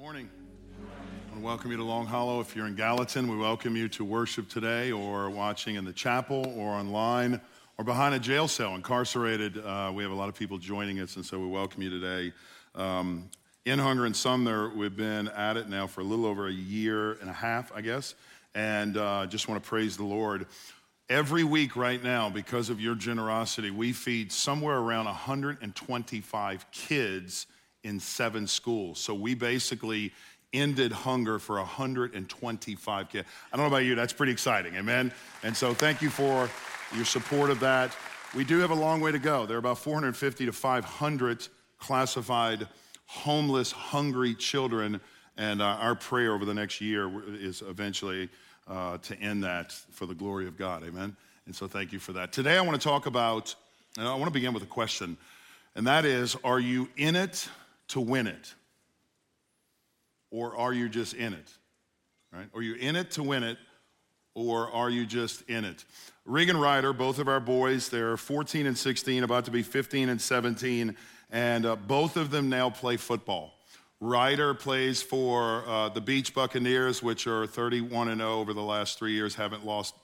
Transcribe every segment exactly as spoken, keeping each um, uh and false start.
Morning. I want to welcome you to Long Hollow. If you're in Gallatin, we welcome you to worship today or watching in the chapel or online or behind a jail cell, incarcerated. Uh, we have a lot of people joining us, and so we welcome you today. Um, in Hunger and Sumner, we've been at it now for a little over a year and a half, I guess, and uh, just want to praise the Lord. Every week right now, because of your generosity, we feed somewhere around one hundred twenty-five kids in seven schools. So we basically ended hunger for one hundred twenty-five kids. I don't know about you, that's pretty exciting, amen? And so thank you for your support of that. We do have a long way to go. There are about four hundred fifty to five hundred classified homeless, hungry children, and uh, our prayer over the next year is eventually uh, to end that for the glory of God, amen? And so thank you for that. Today I want to talk about, and I want to begin with a question, and that is, are you in it to win it? Or are you just in it, right? Are you in it to win it, or are you just in it? Regan Ryder, both of our boys, they're fourteen and sixteen, about to be fifteen and seventeen, and uh, both of them now play football. Ryder plays for uh, the Beach Buccaneers, which are thirty-one and oh over the last three years, haven't lost.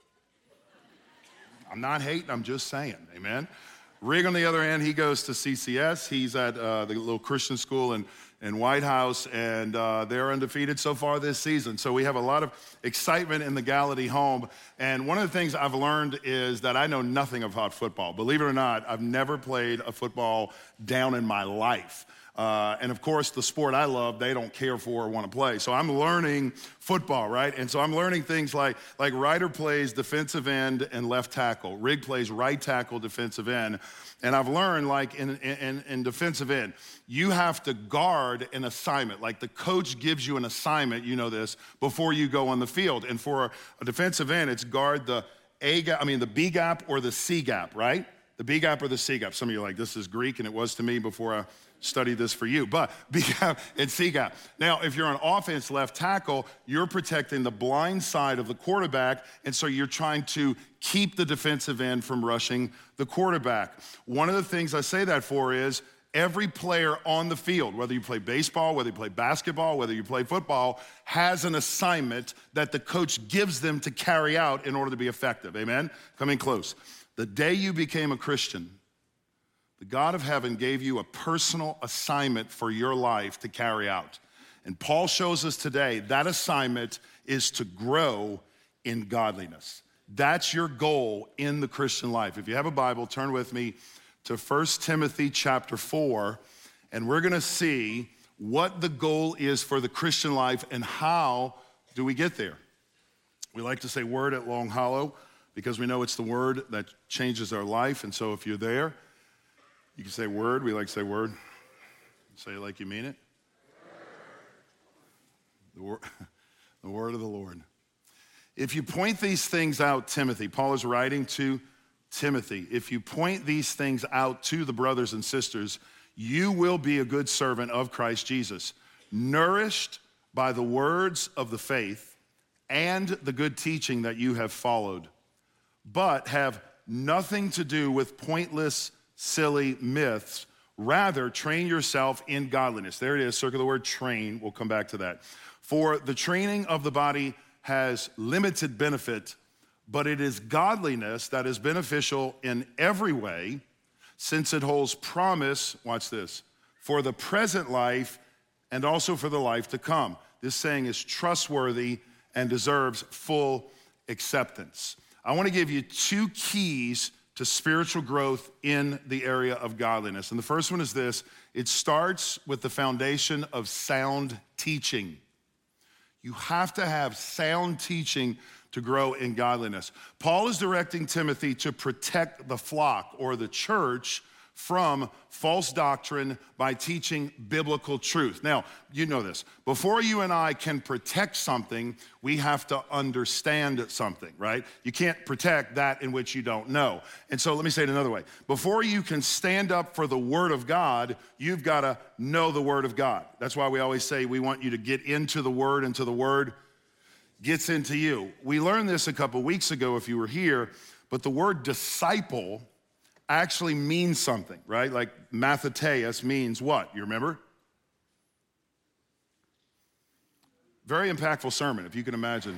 I'm not hating, I'm just saying, amen? Rig, on the other hand, he goes to C C S. He's at uh, the little Christian school in, in White House, and uh, they're undefeated so far this season. So we have a lot of excitement in the Gallaudet home. And one of the things I've learned is that I know nothing about football. Believe it or not, I've never played a football down in my life. Uh, and of course, the sport I love, they don't care for or want to play. So I'm learning football, right? And so I'm learning things like, like Ryder plays defensive end and left tackle. Rig plays right tackle, defensive end. And I've learned, like in, in, in defensive end, you have to guard an assignment. Like the coach gives you an assignment, you know this, before you go on the field. And for a defensive end, it's guard the A gap, I mean the B gap or the C gap, right? The B gap or the C gap. Some of you are like, this is Greek, and it was to me before I study this for you, but B gap and C gap. Now, if you're on offense left tackle, you're protecting the blind side of the quarterback, and so you're trying to keep the defensive end from rushing the quarterback. One of the things I say that for is every player on the field, whether you play baseball, whether you play basketball, whether you play football, has an assignment that the coach gives them to carry out in order to be effective, amen? Coming close. The day you became a Christian, the God of heaven gave you a personal assignment for your life to carry out. And Paul shows us today that assignment is to grow in godliness. That's your goal in the Christian life. If you have a Bible, turn with me to First Timothy chapter four, and we're gonna see what the goal is for the Christian life and how do we get there. We like to say word at Long Hollow because we know it's the word that changes our life, and so if you're there, you can say word. We like to say word. Say it like you mean it. The word, the word of the Lord. If you point these things out, Timothy, Paul is writing to Timothy. If you point these things out to the brothers and sisters, you will be a good servant of Christ Jesus, nourished by the words of the faith and the good teaching that you have followed, but have nothing to do with pointless silly myths. Rather, train yourself in godliness. There it is, circle the word train. We'll come back to that. For the training of the body has limited benefit, but it is godliness that is beneficial in every way, since it holds promise, watch this, for the present life and also for the life to come. This saying is trustworthy and deserves full acceptance. I want to give you two keys to spiritual growth in the area of godliness. And the first one is this: it starts with the foundation of sound teaching. You have to have sound teaching to grow in godliness. Paul is directing Timothy to protect the flock or the church from false doctrine by teaching biblical truth. Now, you know this. Before you and I can protect something, we have to understand something, right? You can't protect that in which you don't know. And so let me say it another way. Before you can stand up for the Word of God, you've got to know the Word of God. That's why we always say we want you to get into the Word until the Word gets into you. We learned this a couple weeks ago if you were here, but the word disciple actually means something, right? Like matheteus means what? You remember? Very impactful sermon, if you can imagine.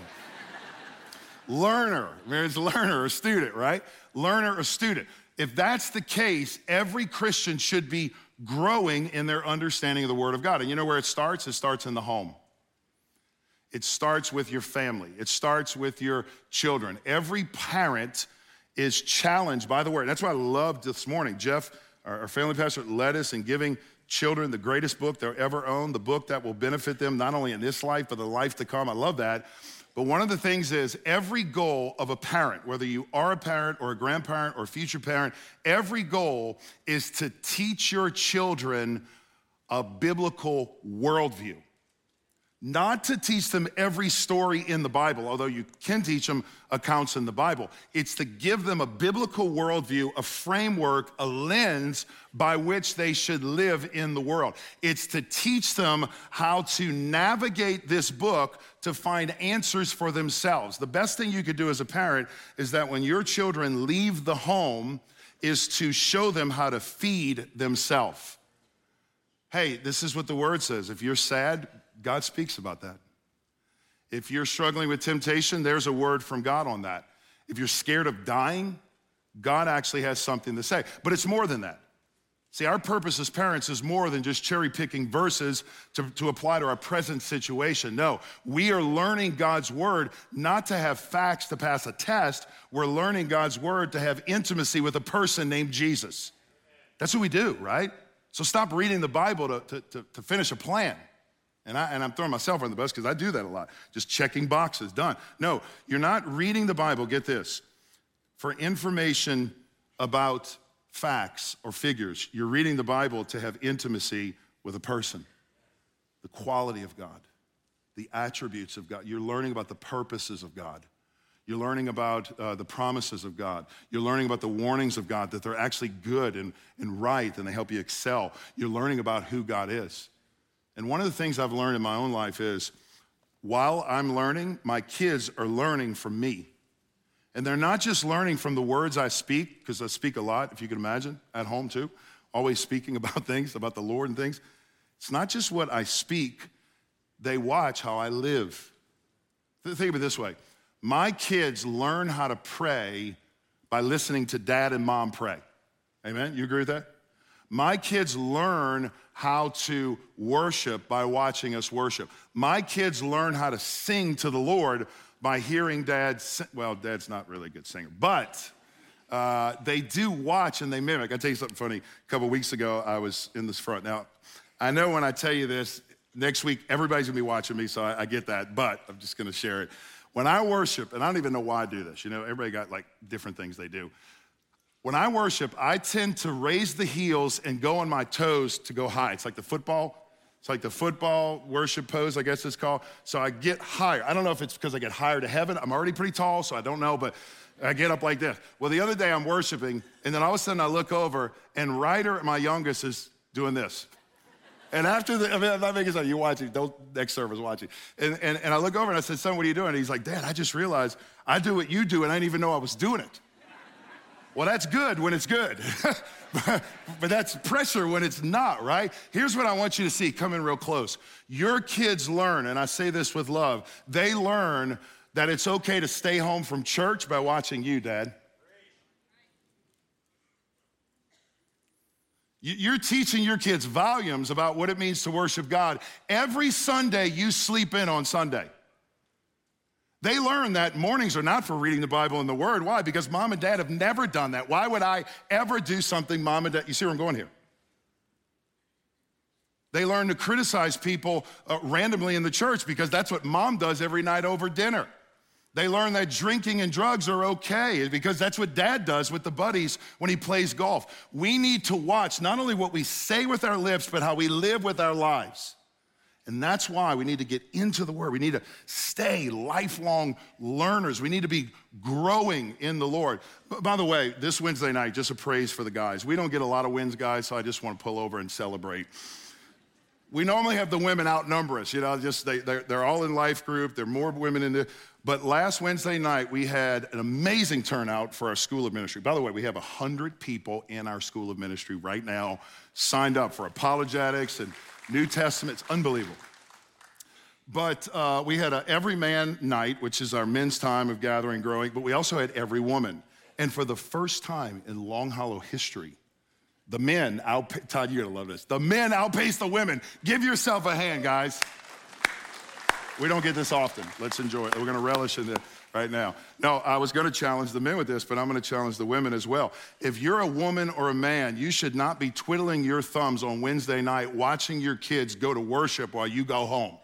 Learner, there's learner or student, right? Learner or student. If that's the case, every Christian should be growing in their understanding of the Word of God. And you know where it starts? It starts in the home. It starts with your family. It starts with your children. Every parent is challenged by the Word. That's why I loved this morning. Jeff, our family pastor, led us in giving children the greatest book they'll ever own, the book that will benefit them not only in this life, but the life to come. I love that. But one of the things is every goal of a parent, whether you are a parent or a grandparent or a future parent, every goal is to teach your children a biblical worldview. Not to teach them every story in the Bible, although you can teach them accounts in the Bible. It's to give them a biblical worldview, a framework, a lens by which they should live in the world. It's to teach them how to navigate this book to find answers for themselves. The best thing you could do as a parent is that when your children leave the home is to show them how to feed themselves. Hey, this is what the Word says. If you're sad, God speaks about that. If you're struggling with temptation, there's a word from God on that. If you're scared of dying, God actually has something to say. But it's more than that. See, our purpose as parents is more than just cherry-picking verses to, to apply to our present situation. No, we are learning God's word not to have facts to pass a test. We're learning God's word to have intimacy with a person named Jesus. That's what we do, right? So stop reading the Bible to, to, to, to finish a plan. And, I, and I'm throwing myself on the bus because I do that a lot. Just checking boxes, done. No, you're not reading the Bible, get this, for information about facts or figures. You're reading the Bible to have intimacy with a person, the quality of God, the attributes of God. You're learning about the purposes of God. You're learning about uh, the promises of God. You're learning about the warnings of God, that they're actually good and, and right, and they help you excel. You're learning about who God is. And one of the things I've learned in my own life is while I'm learning, my kids are learning from me. And they're not just learning from the words I speak, because I speak a lot, if you can imagine, at home too, always speaking about things, about the Lord and things. It's not just what I speak, they watch how I live. Think of it this way. My kids learn how to pray by listening to dad and mom pray. Amen? You agree with that? My kids learn how to worship by watching us worship. My kids learn how to sing to the Lord by hearing dad sing. Well, dad's not really a good singer, but uh, they do watch and they mimic. I'll tell you something funny. A couple weeks ago, I was in this front. Now, I know when I tell you this, next week, everybody's gonna be watching me, so I, I get that, but I'm just gonna share it. When I worship, and I don't even know why I do this, you know, everybody got like different things they do. When I worship, I tend to raise the heels and go on my toes to go high. It's like the football. It's like the football worship pose, I guess it's called. So I get higher. I don't know if it's because I get higher to heaven. I'm already pretty tall, so I don't know, but I get up like this. Well, the other day I'm worshiping, and then all of a sudden I look over, and Ryder, my youngest, is doing this. And after the, I mean, I'm not making sense. You're watching, don't, next service watching. And, and, and I look over and I said, son, what are you doing? And he's like, Dad, I just realized I do what you do, and I didn't even know I was doing it. Well, that's good when it's good, but, but that's pressure when it's not, right? Here's what I want you to see, come in real close. Your kids learn, and I say this with love, they learn that it's okay to stay home from church by watching you, Dad. You're teaching your kids volumes about what it means to worship God. Every Sunday, you sleep in on Sunday. They learn that mornings are not for reading the Bible and the Word. Why? Because mom and dad have never done that. Why would I ever do something mom and dad, you see where I'm going here? They learn to criticize people uh, randomly in the church because that's what mom does every night over dinner. They learn that drinking and drugs are okay because that's what dad does with the buddies when he plays golf. We need to watch not only what we say with our lips, but how we live with our lives. And that's why we need to get into the Word. We need to stay lifelong learners. We need to be growing in the Lord. But by the way, this Wednesday night, just a praise for the guys. We don't get a lot of wins, guys, so I just want to pull over and celebrate. We normally have the women outnumber us, you know, just they, they're, they're all in life group. There are more women in the, but last Wednesday night, we had an amazing turnout for our School of Ministry. By the way, we have one hundred people in our School of Ministry right now signed up for apologetics and New Testament. It's unbelievable. But uh, we had a every man night, which is our men's time of gathering, growing, but we also had every woman. And for the first time in Long Hollow history, the men, outpa- Todd, you're gonna love this. The men outpaced the women. Give yourself a hand, guys. We don't get this often. Let's enjoy it. We're gonna relish in it right now. No, I was gonna challenge the men with this, but I'm gonna challenge the women as well. If you're a woman or a man, you should not be twiddling your thumbs on Wednesday night watching your kids go to worship while you go home.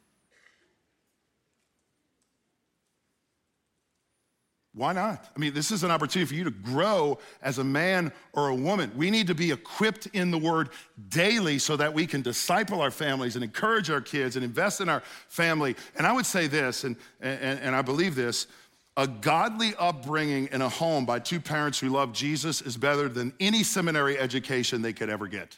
Why not? I mean, this is an opportunity for you to grow as a man or a woman. We need to be equipped in the Word daily so that we can disciple our families and encourage our kids and invest in our family. And I would say this, and, and, and I believe this, a godly upbringing in a home by two parents who love Jesus is better than any seminary education they could ever get.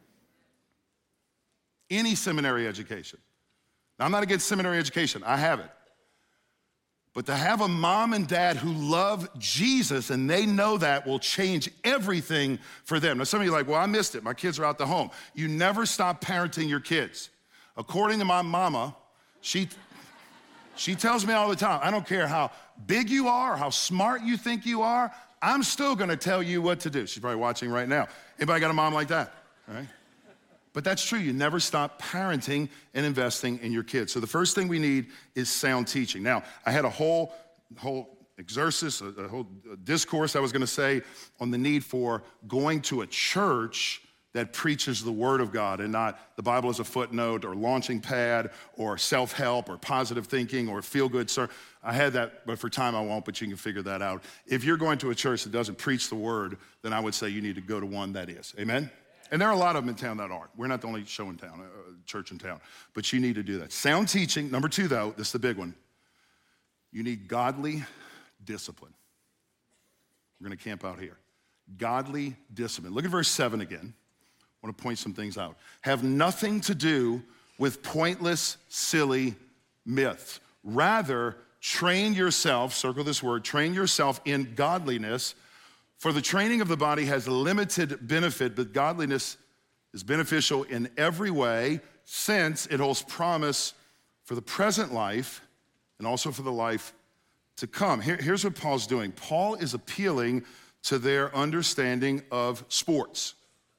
Any seminary education. Now, I'm not against seminary education. I have it. But to have a mom and dad who love Jesus and they know that will change everything for them. Now, some of you are like, well, I missed it. My kids are out the home. You never stop parenting your kids. According to my mama, she, she tells me all the time, I don't care how big you are, how smart you think you are, I'm still gonna tell you what to do. She's probably watching right now. Anybody got a mom like that? All right? But that's true. You never stop parenting and investing in your kids. So the first thing we need is sound teaching. Now, I had a whole, whole exercise, a, a whole discourse I was going to say on the need for going to a church that preaches the Word of God and not the Bible as a footnote or launching pad or self-help or positive thinking or feel-good. Sir, I had that, but for time I won't, but you can figure that out. If you're going to a church that doesn't preach the Word, then I would say you need to go to one that is. Amen? And there are a lot of them in town that aren't. We're not the only show in town, uh, church in town. But you need to do that. Sound teaching. Number two, though, this is the big one. You need godly discipline. We're going to camp out here. Godly discipline. Look at verse seven again. I want to point some things out. Have nothing to do with pointless, silly myths. Rather, train yourself, circle this word, train yourself in godliness. For the training of the body has a limited benefit, but godliness is beneficial in every way, since it holds promise for the present life and also for the life to come. Here, here's what Paul's doing. Paul is appealing to their understanding of sports.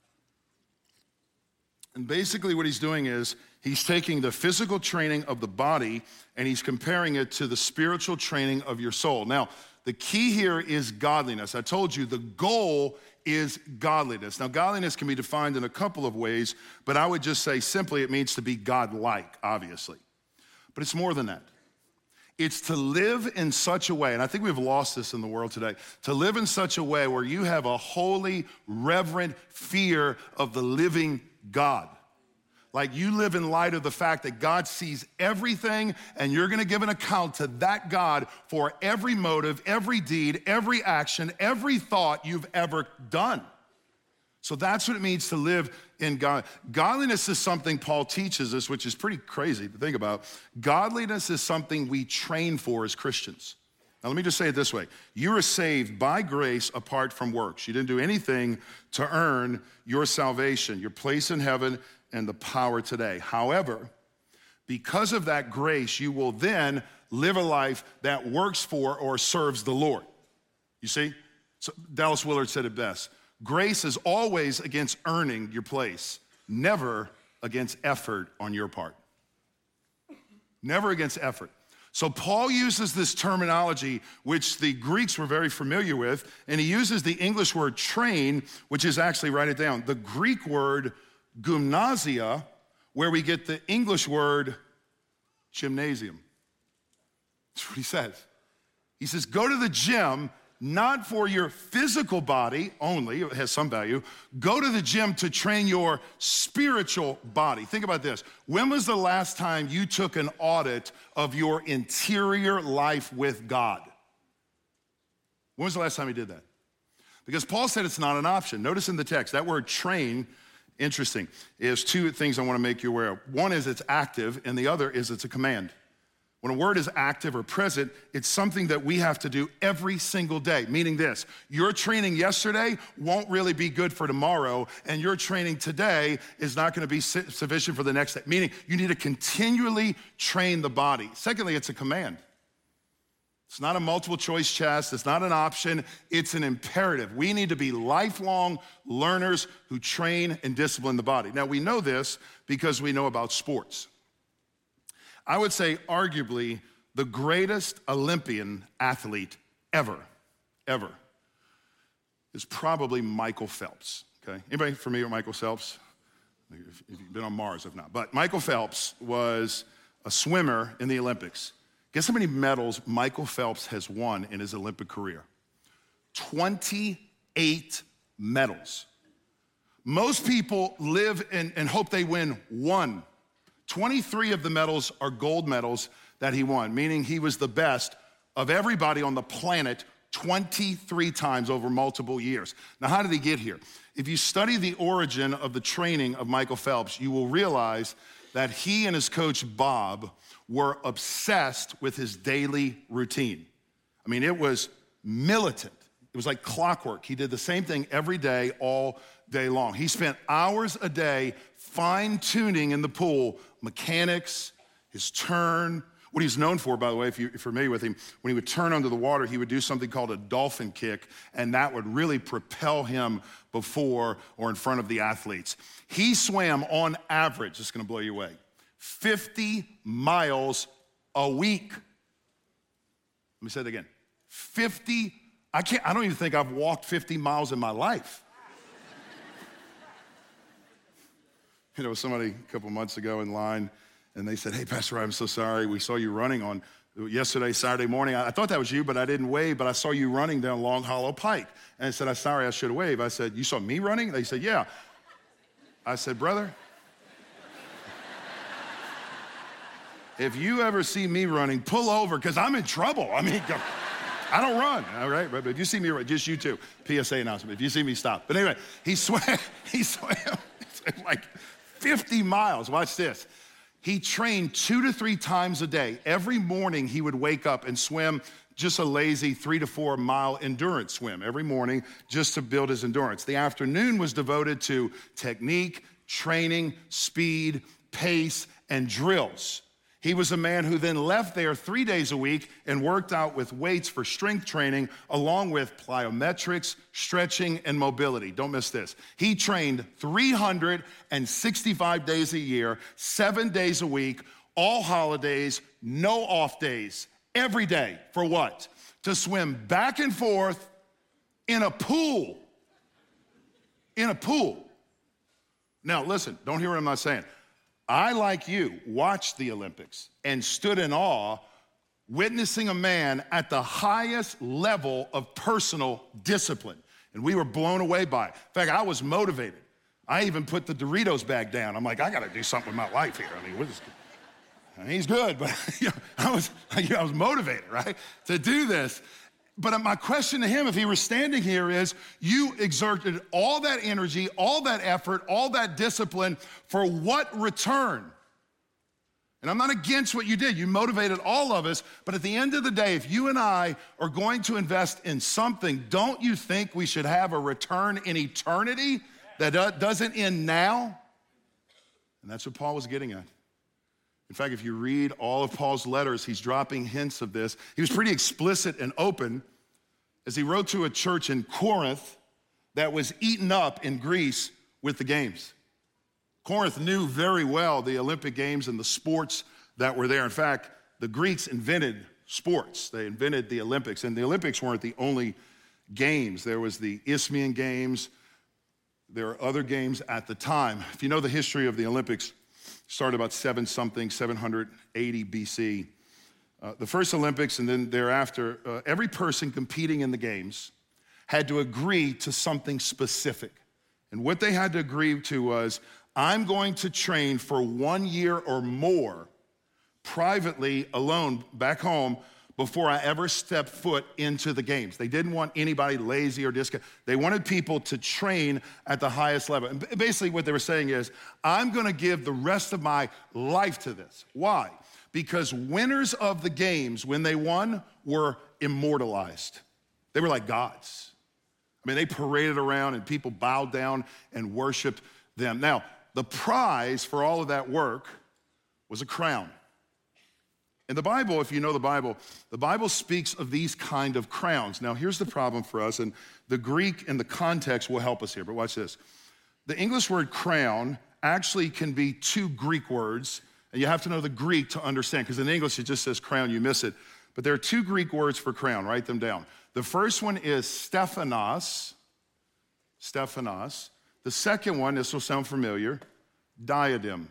And basically what he's doing is he's taking the physical training of the body and he's comparing it to the spiritual training of your soul. Now, the key here is godliness. I told you the goal is godliness. Now, godliness can be defined in a couple of ways, but I would just say simply it means to be God-like, obviously. But it's more than that. It's to live in such a way, and I think we've lost this in the world today, to live in such a way where you have a holy, reverent fear of the living God. Like you live in light of the fact that God sees everything and you're gonna give an account to that God for every motive, every deed, every action, every thought you've ever done. So that's what it means to live in God. Godliness is something Paul teaches us, which is pretty crazy to think about. Godliness is something we train for as Christians. Now let me just say it this way. You are saved by grace apart from works. You didn't do anything to earn your salvation, your place in heaven, and the power today. However, because of that grace, you will then live a life that works for or serves the Lord. You see? So Dallas Willard said it best. Grace is always against earning your place, never against effort on your part. Never against effort. So Paul uses this terminology, which the Greeks were very familiar with, and he uses the English word train, which is actually, write it down, the Greek word gymnasia, where we get the English word gymnasium. That's what he says. He says, go to the gym, not for your physical body only, it has some value. Go to the gym to train your spiritual body. Think about this. When was the last time you took an audit of your interior life with God? When was the last time you did that? Because Paul said it's not an option. Notice in the text, that word train, interesting, is two things I want to make you aware of. One is it's active, and the other is it's a command. When a word is active or present, it's something that we have to do every single day, meaning this: your training yesterday won't really be good for tomorrow, and your training today is not gonna be sufficient for the next day, meaning you need to continually train the body. Secondly, it's a command. It's not a multiple choice test, it's not an option, it's an imperative. We need to be lifelong learners who train and discipline the body. Now, we know this because we know about sports. I would say arguably the greatest Olympian athlete ever, ever, is probably Michael Phelps, okay? Anybody familiar with Michael Phelps? If you've been on Mars, if not. But Michael Phelps was a swimmer in the Olympics. Guess how many medals Michael Phelps has won in his Olympic career? twenty-eight medals. Most people live and, and hope they win one. twenty-three of the medals are gold medals that he won, meaning he was the best of everybody on the planet twenty-three times over multiple years. Now, how did he get here? If you study the origin of the training of Michael Phelps, you will realize that he and his coach, Bob, were obsessed with his daily routine. I mean, it was militant. It was like clockwork. He did the same thing every day, all day long. He spent hours a day fine-tuning in the pool mechanics, his turn. What he's known for, by the way, if you're familiar with him, when he would turn under the water, he would do something called a dolphin kick, and that would really propel him before or in front of the athletes. He swam on average, this is gonna blow you away, fifty miles a week. Let me say it again, fifty, I can't, I don't even think I've walked fifty miles in my life. You know, somebody a couple months ago in line, and they said, "Hey, Pastor Ryan, I'm so sorry. We saw you running on yesterday, Saturday morning. I, I thought that was you, but I didn't wave, but I saw you running down Long Hollow Pike." And I said, "I'm sorry, I should have waved." I said, "You saw me running?" They said, "Yeah." I said, "Brother, if you ever see me running, pull over, because I'm in trouble. I mean, I don't run, all right? But if you see me run, just you two, P S A announcement, if you see me, stop." But anyway, he swam, he swam like fifty miles. Watch this. He trained two to three times a day. Every morning he would wake up and swim just a lazy three to four mile endurance swim every morning just to build his endurance. The afternoon was devoted to technique, training, speed, pace, and drills. He was a man who then left there three days a week and worked out with weights for strength training, along with plyometrics, stretching, and mobility. Don't miss this. He trained three hundred sixty-five days a year, seven days a week, all holidays, no off days, every day. For what? To swim back and forth in a pool. In a pool. Now, listen, don't hear what I'm not saying. I, like you, watched the Olympics and stood in awe witnessing a man at the highest level of personal discipline. And we were blown away by it. In fact, I was motivated. I even put the Doritos bag down. I'm like, I gotta do something with my life here. I mean, what is, I mean, he's good, but you know, I was, I was motivated, right, to do this. But my question to him, if he were standing here, is you exerted all that energy, all that effort, all that discipline for what return? And I'm not against what you did. You motivated all of us. But at the end of the day, if you and I are going to invest in something, don't you think we should have a return in eternity that doesn't end now? And that's what Paul was getting at. In fact, if you read all of Paul's letters, he's dropping hints of this. He was pretty explicit and open as he wrote to a church in Corinth that was eaten up in Greece with the games. Corinth knew very well the Olympic Games and the sports that were there. In fact, the Greeks invented sports. They invented the Olympics, and the Olympics weren't the only games. There was the Isthmian Games. There were other games at the time. If you know the history of the Olympics, started about seven something, seven hundred eighty B C. Uh, the first Olympics and then thereafter, uh, every person competing in the games had to agree to something specific. And what they had to agree to was, I'm going to train for one year or more privately, alone, back home, before I ever stepped foot into the games. They didn't want anybody lazy or disco. They wanted people to train at the highest level. And basically what they were saying is, I'm gonna give the rest of my life to this. Why? Because winners of the games, when they won, were immortalized. They were like gods. I mean, they paraded around and people bowed down and worshiped them. Now, the prize for all of that work was a crown. In the Bible, if you know the Bible, the Bible speaks of these kind of crowns. Now, here's the problem for us, and the Greek and the context will help us here, but watch this. The English word crown actually can be two Greek words, and you have to know the Greek to understand, because in English it just says crown, you miss it. But there are two Greek words for crown, write them down. The first one is Stephanos, Stephanos. The second one, this will sound familiar, diadem.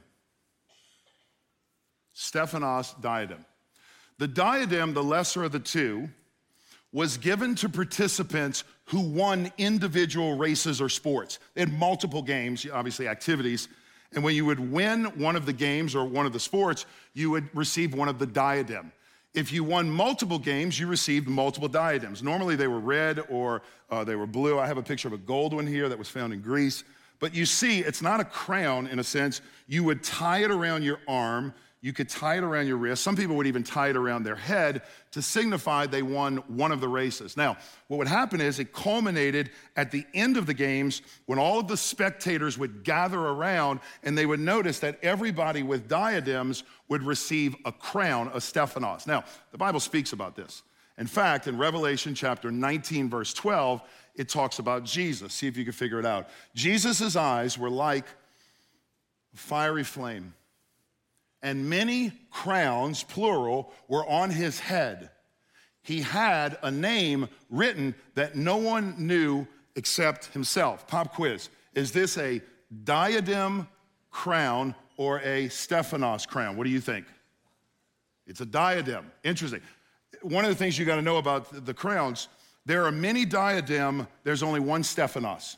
Stephanos, diadem. The diadem, the lesser of the two, was given to participants who won individual races or sports. They had multiple games, obviously activities, and when you would win one of the games or one of the sports, you would receive one of the diadem. If you won multiple games, you received multiple diadems. Normally they were red or uh, they were blue. I have a picture of a gold one here that was found in Greece. But you see, it's not a crown in a sense. You would tie it around your arm. You could tie it around your wrist. Some people would even tie it around their head to signify they won one of the races. Now, what would happen is it culminated at the end of the games when all of the spectators would gather around and they would notice that everybody with diadems would receive a crown, a Stephanos. Now, the Bible speaks about this. In fact, in Revelation chapter nineteen, verse twelve, it talks about Jesus. See if you can figure it out. Jesus' eyes were like a fiery flame, and many crowns, plural, were on his head. He had a name written that no one knew except himself. Pop quiz. Is this a diadem crown or a Stephanos crown? What do you think? It's a diadem. Interesting. One of the things you got to know about the crowns, there are many diadem, there's only one Stephanos.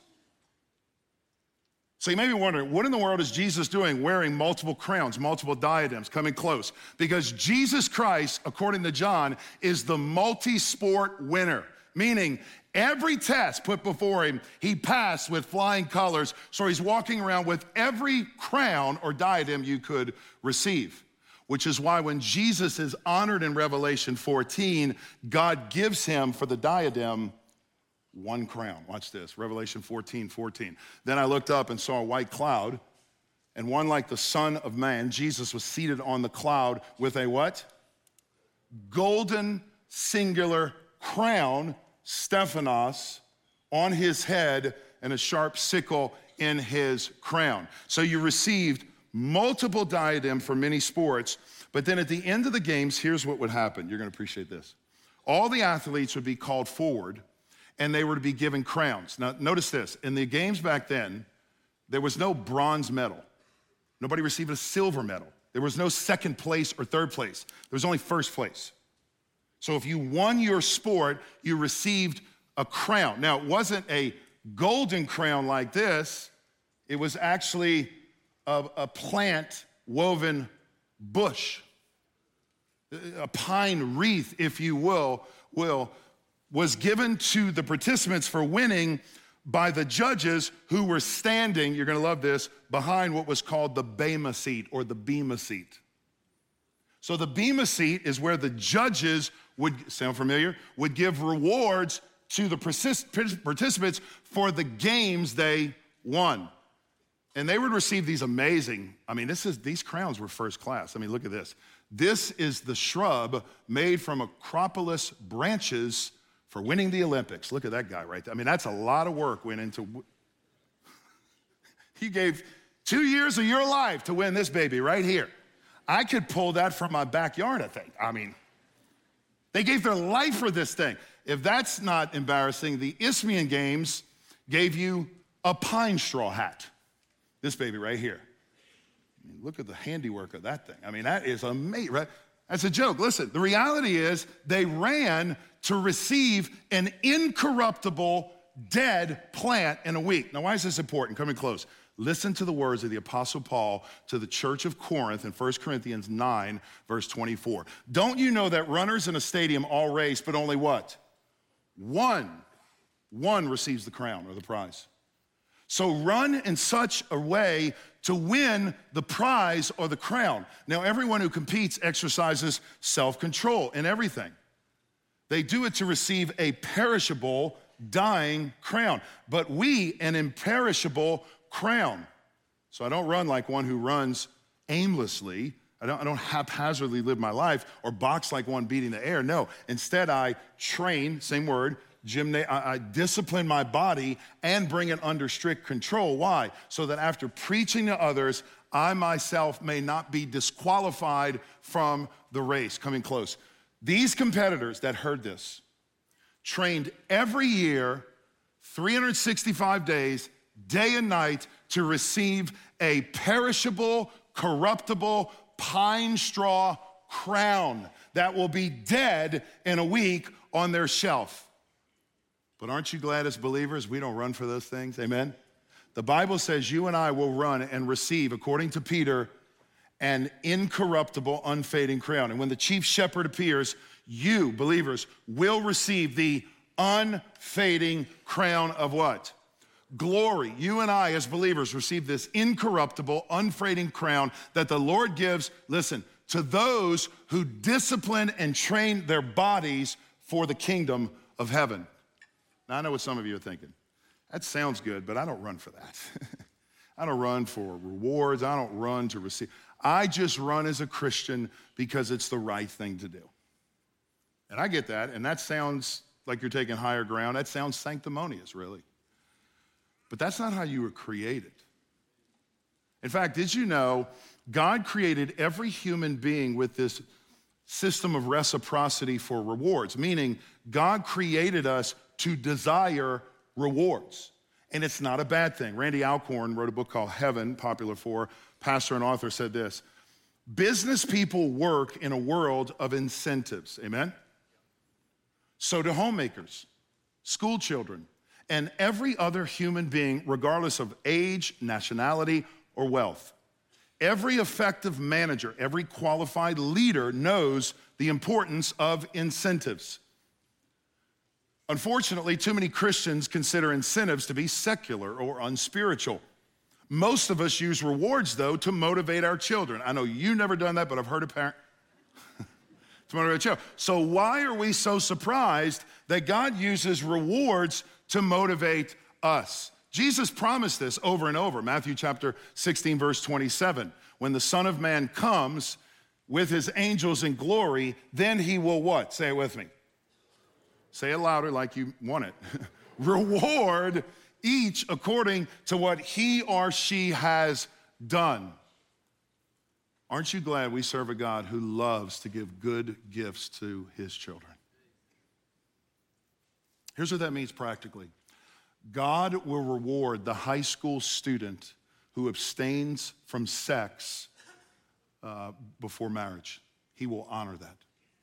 So you may be wondering, what in the world is Jesus doing wearing multiple crowns, multiple diadems, coming close? Because Jesus Christ, according to John, is the multi-sport winner, meaning every test put before him, he passed with flying colors, so he's walking around with every crown or diadem you could receive, which is why when Jesus is honored in Revelation fourteen, God gives him for the diadem one crown. Watch this, Revelation fourteen, fourteen. Then I looked up and saw a white cloud, and one like the Son of Man. Jesus was seated on the cloud with a what? Golden singular crown, Stephanos, on his head and a sharp sickle in his crown. So you received multiple diadem for many sports, but then at the end of the games, here's what would happen. You're gonna appreciate this. All the athletes would be called forward, and they were to be given crowns. Now, notice this. In the games back then, there was no bronze medal. Nobody received a silver medal. There was no second place or third place. There was only first place. So if you won your sport, you received a crown. Now, it wasn't a golden crown like this. It was actually a, a plant woven bush, a pine wreath, if you will, will was given to the participants for winning by the judges who were standing, you're gonna love this, behind what was called the bema seat or the bema seat. So the bema seat is where the judges would, sound familiar, would give rewards to the participants for the games they won. And they would receive these amazing, I mean, this is these crowns were first class. I mean, look at this. This is the shrub made from acropolis branches for winning the Olympics. Look at that guy right there. I mean, that's a lot of work went into, he gave two years of your life to win this baby right here. I could pull that from my backyard, I think. I mean, they gave their life for this thing. If that's not embarrassing, the Isthmian Games gave you a pine straw hat. This baby right here. I mean, look at the handiwork of that thing. I mean, that is amazing, right? That's a joke. Listen, the reality is they ran to receive an incorruptible dead plant in a week. Now, why is this important? Coming close. Listen to the words of the Apostle Paul to the church of Corinth in First Corinthians nine, verse twenty-four. Don't you know that runners in a stadium all race, but only what? One, one receives the crown or the prize. So run in such a way to win the prize or the crown. Now, everyone who competes exercises self-control in everything. They do it to receive a perishable, dying crown, but we an imperishable crown. So I don't run like one who runs aimlessly. I don't, I don't haphazardly live my life or box like one beating the air. No, instead I train, same word, gymna- I, I discipline my body and bring it under strict control. Why? So that after preaching to others, I myself may not be disqualified from the race. Coming close. These competitors that heard this trained every year, three hundred sixty-five days, day and night, to receive a perishable, corruptible, pine straw crown that will be dead in a week on their shelf. But aren't you glad as believers we don't run for those things? Amen? The Bible says you and I will run and receive, according to Peter, an incorruptible, unfading crown. And when the chief shepherd appears, you, believers, will receive the unfading crown of what? Glory. You and I, as believers, receive this incorruptible, unfading crown that the Lord gives, listen, to those who discipline and train their bodies for the kingdom of heaven. Now, I know what some of you are thinking. That sounds good, but I don't run for that. I don't run for rewards. I don't run to receive. I just run as a Christian because it's the right thing to do. And I get that, and that sounds like you're taking higher ground. That sounds sanctimonious, really. But that's not how you were created. In fact, did you know God created every human being with this system of reciprocity for rewards, meaning God created us to desire rewards. And it's not a bad thing. Randy Alcorn wrote a book called Heaven, popular for pastor and author, said this: business people work in a world of incentives, amen? So do homemakers, school children, and every other human being, regardless of age, nationality, or wealth. Every effective manager, every qualified leader knows the importance of incentives. Unfortunately, too many Christians consider incentives to be secular or unspiritual. Most of us use rewards, though, to motivate our children. I know you've never done that, but I've heard a parent to motivate children. So why are we so surprised that God uses rewards to motivate us? Jesus promised this over and over. Matthew chapter sixteen, verse twenty-seven. When the Son of Man comes with his angels in glory, then he will what? Say it with me. Say it louder like you want it. Reward each according to what he or she has done. Aren't you glad we serve a God who loves to give good gifts to his children? Here's what that means practically. God will reward the high school student who abstains from sex uh, before marriage. He will honor that.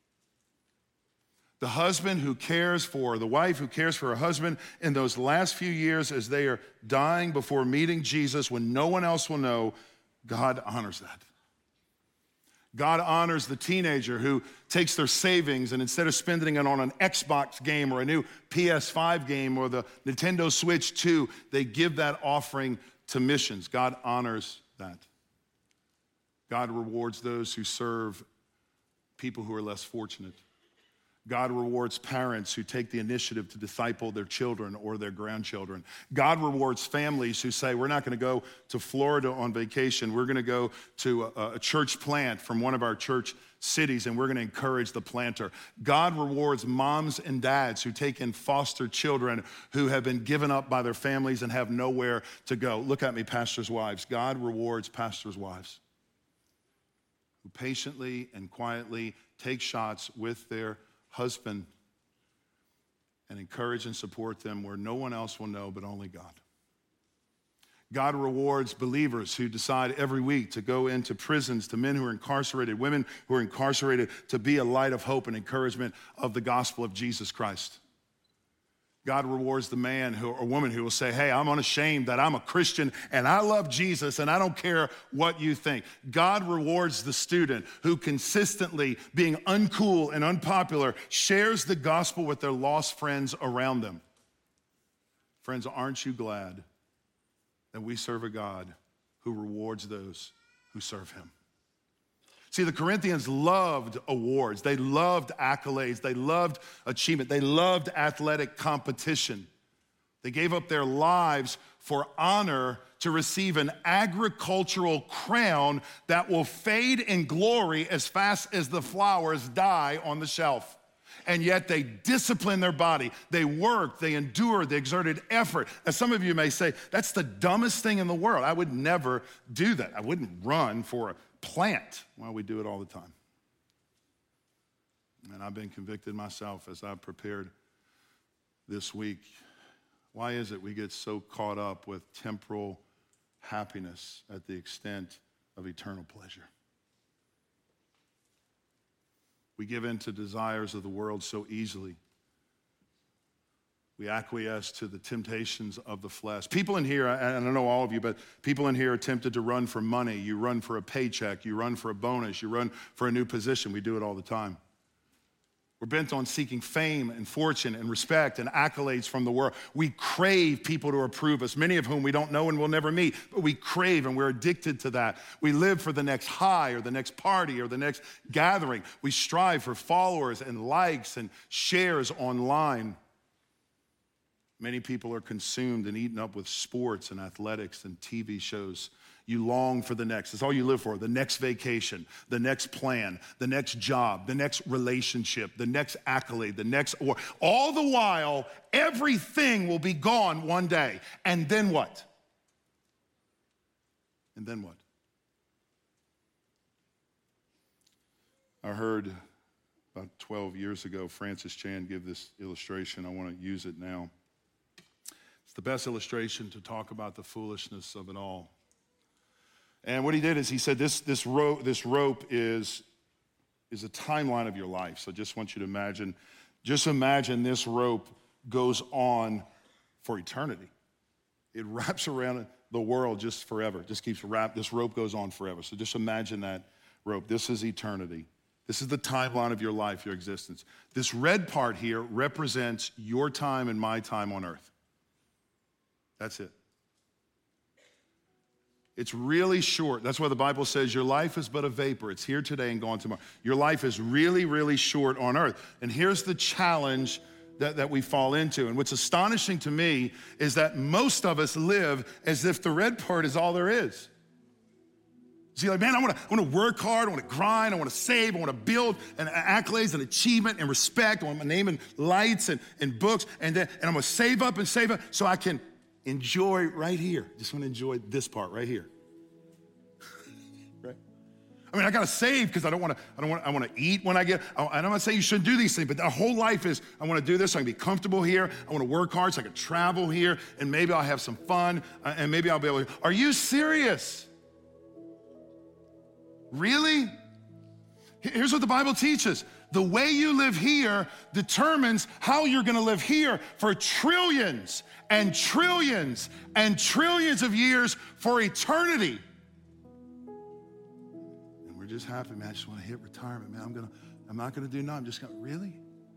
The husband who cares for, the wife who cares for her husband in those last few years as they are dying before meeting Jesus when no one else will know, God honors that. God honors the teenager who takes their savings and instead of spending it on an Xbox game or a new P S five game or the Nintendo Switch two, they give that offering to missions. God honors that. God rewards those who serve people who are less fortunate. God rewards parents who take the initiative to disciple their children or their grandchildren. God rewards families who say, we're not going to go to Florida on vacation. We're going to go to a, a church plant from one of our church cities, and we're going to encourage the planter. God rewards moms and dads who take in foster children who have been given up by their families and have nowhere to go. Look at me, pastors' wives. God rewards pastors' wives who patiently and quietly take shots with their husband and encourage and support them where no one else will know but only God. God rewards believers who decide every week to go into prisons to men who are incarcerated, women who are incarcerated, to be a light of hope and encouragement of the gospel of Jesus Christ. God rewards the man who, or woman who will say, hey, I'm unashamed that I'm a Christian and I love Jesus and I don't care what you think. God rewards the student who consistently, being uncool and unpopular, shares the gospel with their lost friends around them. Friends, aren't you glad that we serve a God who rewards those who serve him? See, the Corinthians loved awards. They loved accolades. They loved achievement. They loved athletic competition. They gave up their lives for honor to receive an agricultural crown that will fade in glory as fast as the flowers die on the shelf. And yet they disciplined their body. They worked, they endured, they exerted effort. As some of you may say, that's the dumbest thing in the world. I would never do that. I wouldn't run for a plant. Well, we do it all the time. And I've been convicted myself as I've prepared this week. Why is it we get so caught up with temporal happiness at the extent of eternal pleasure? We give in to desires of the world so easily. We acquiesce to the temptations of the flesh. People in here, and I don't know all of you, but people in here are tempted to run for money. You run for a paycheck. You run for a bonus. You run for a new position. We do it all the time. We're bent on seeking fame and fortune and respect and accolades from the world. We crave people to approve us, many of whom we don't know and will never meet, but we crave and we're addicted to that. We live for the next high or the next party or the next gathering. We strive for followers and likes and shares online. Many people are consumed and eaten up with sports and athletics and T V shows. You long for the next. It's all you live for. The next vacation, the next plan, the next job, the next relationship, the next accolade, the next award. All the while, everything will be gone one day. And then what? And then what? I heard about twelve years ago Francis Chan give this illustration. I want to use it now. It's the best illustration to talk about the foolishness of it all. And what he did is he said this, this, rope, this rope is, is a timeline of your life. So just want you to imagine, just imagine this rope goes on for eternity. It wraps around the world just forever. Just keeps wrapped. This rope goes on forever. So just imagine that rope. This is eternity. This is the timeline of your life, your existence. This red part here represents your time and my time on earth. That's it. It's really short. That's why the Bible says your life is but a vapor. It's here today and gone tomorrow. Your life is really, really short on earth. And here's the challenge that, that we fall into. And what's astonishing to me is that most of us live as if the red part is all there is. See, like, man, I want to I want to work hard. I want to grind. I want to save. I want to build and accolades and achievement and respect. I want my name in lights and, and books. And, then, and I'm going to save up and save up so I can enjoy right here. Just want to enjoy this part right here. Right? I mean, I got to save because I don't want to, I don't want I want to eat when I get, I don't want to say you shouldn't do these things, but the whole life is, I want to do this so I can be comfortable here. I want to work hard so I can travel here, and maybe I'll have some fun, uh, and maybe I'll be able to, are you serious? Really? Here's what the Bible teaches. The way you live here determines how you're going to live here for trillions and trillions and trillions of years for eternity. And we're just happy, man. I just want to hit retirement, man. I'm gonna, I'm not going to do nothing. I'm just going to, really?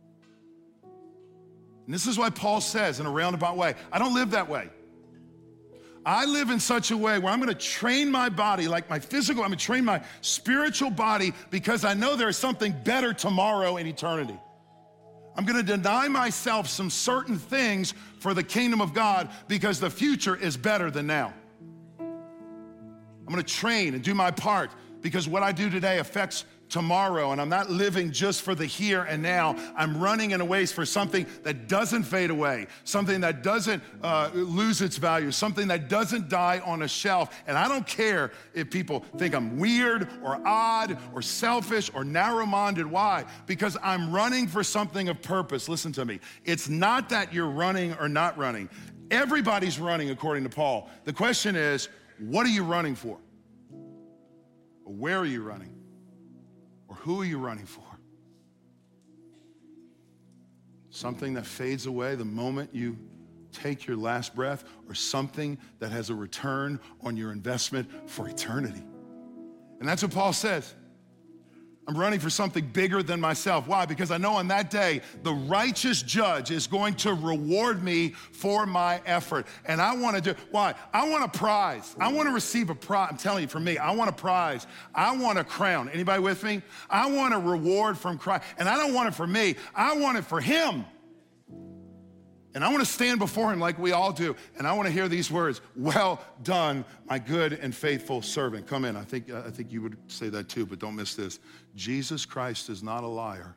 And this is why Paul says in a roundabout way, I don't live that way. I live in such a way where I'm going to train my body, like my physical, I'm going to train my spiritual body because I know there's something better tomorrow in eternity. I'm going to deny myself some certain things for the kingdom of God because the future is better than now. I'm going to train and do my part because what I do today affects tomorrow, and I'm not living just for the here and now. I'm running in a ways for something that doesn't fade away, something that doesn't uh, lose its value, something that doesn't die on a shelf. And I don't care if people think I'm weird or odd or selfish or narrow-minded. Why? Because I'm running for something of purpose. Listen to me. It's not that you're running or not running. Everybody's running, according to Paul. The question is, what are you running for? Or where are you running? Or who are you running for? Something that fades away the moment you take your last breath, or something that has a return on your investment for eternity. And that's what Paul says. I'm running for something bigger than myself. Why? Because I know on that day, the righteous judge is going to reward me for my effort. And I want to do, why? I want a prize. I want to receive a prize. I'm telling you, for me, I want a prize. I want a crown. Anybody with me? I want a reward from Christ. And I don't want it for me. I want it for him. And I want to stand before him like we all do. And I want to hear these words, well done, my good and faithful servant. Come in, I think, I think you would say that too, but don't miss this. Jesus Christ is not a liar.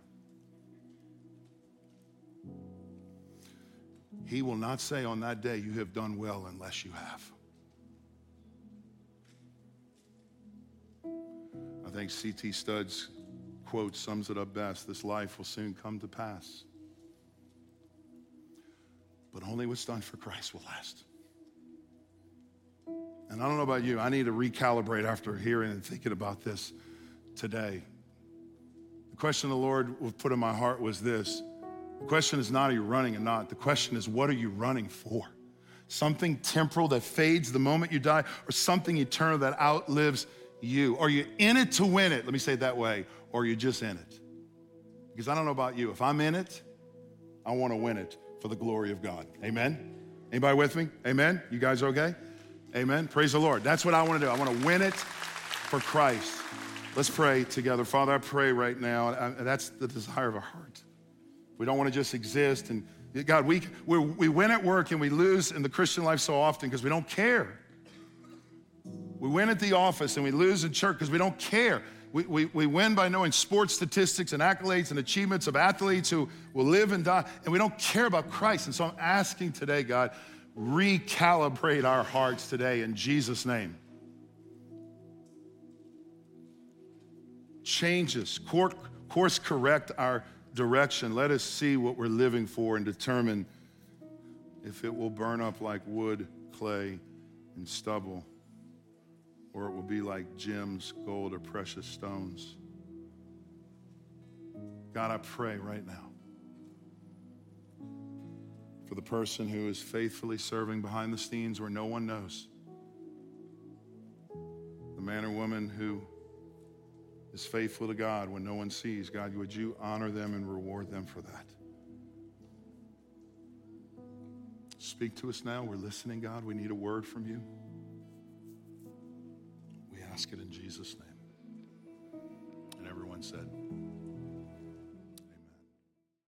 He will not say on that day, you have done well unless you have. I think C T Studd's quote sums it up best. This life will soon come to pass, but only what's done for Christ will last. And I don't know about you, I need to recalibrate after hearing and thinking about this today. The question the Lord put in my heart was this. The question is not, are you running or not? The question is, what are you running for? Something temporal that fades the moment you die, or something eternal that outlives you? Are you in it to win it? Let me say it that way. Or are you just in it? Because I don't know about you. If I'm in it, I want to win it for the glory of God. Amen? Anybody with me? Amen? You guys okay? Amen? Praise the Lord. That's what I want to do. I want to win it for Christ. Let's pray together. Father, I pray right now, and that's the desire of our heart. We don't want to just exist. And God, we, we, we win at work and we lose in the Christian life so often because we don't care. We win at the office and we lose in church because we don't care. We, we, we win by knowing sports statistics and accolades and achievements of athletes who will live and die, and we don't care about Christ. And so I'm asking today, God, recalibrate our hearts today in Jesus' name. Change us, course correct our direction. Let us see what we're living for and determine if it will burn up like wood, clay, and stubble, or it will be like gems, gold, or precious stones. God, I pray right now for the person who is faithfully serving behind the scenes where no one knows, the man or woman who is faithful to God when no one sees. God, would you honor them and reward them for that? Speak to us now. We're listening, God. We need a word from you. We ask it in Jesus' name.